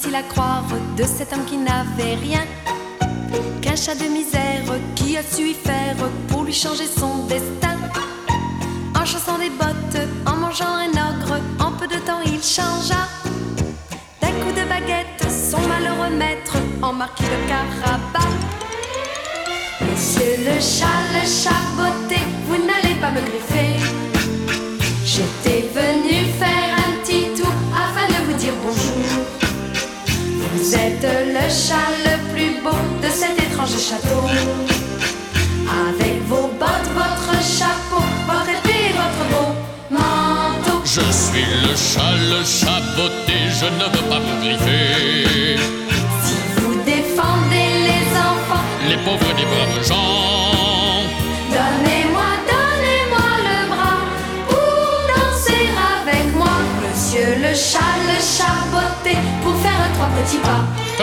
facile à croire de cet homme qui n'avait rien qu'un chat de misère qui a su y faire pour lui changer son destin. En chaussant des bottes, en mangeant un ogre, en peu de temps il changea. D'un coup de baguette, son malheureux maître en marquit le Carabas. Monsieur le chat botté, vous n'allez pas me griffer. J'étais venu faire un petit tour afin de vous dire bonjour. Vous êtes le chat le plus beau de cet étrange château. Avec vos bottes, votre chapeau, votre épée et votre beau manteau. Je suis le chat botté, je ne veux pas vous griffer. Si vous défendez les enfants, les pauvres des braves gens, donnez-moi le bras pour danser avec moi. Monsieur le chat botté, pour faire trois petits pas.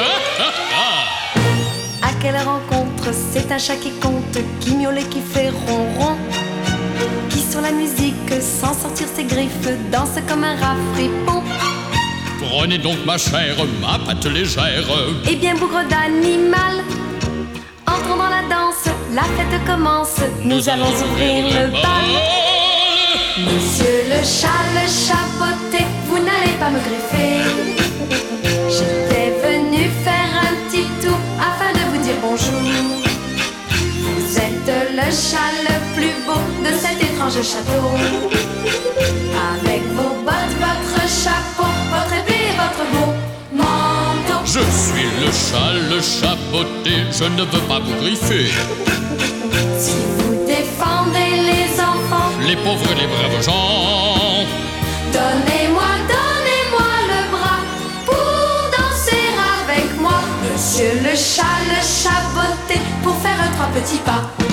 À quelle rencontre, c'est un chat qui compte, qui miaule et qui fait ronron, qui sur la musique, sans sortir ses griffes, danse comme un rat fripon. Prenez donc ma chère, ma patte légère. Eh bien bougre d'animal, entrons dans la danse, la fête commence, nous allons ouvrir le bal. Monsieur le chat botté, vous n'allez pas me griffer. J'étais venu faire un petit tour afin de vous dire bonjour. Vous êtes le chat le plus beau de cet étrange château. Avec vos bottes, votre chapeau, votre épée et votre beau manteau. Je suis le chat botté, je ne veux pas vous griffer. Si vous défendez les enfants, les pauvres et les braves gens, donnez-moi le bras pour danser avec moi. Monsieur le chat botté, pour faire trois petits pas.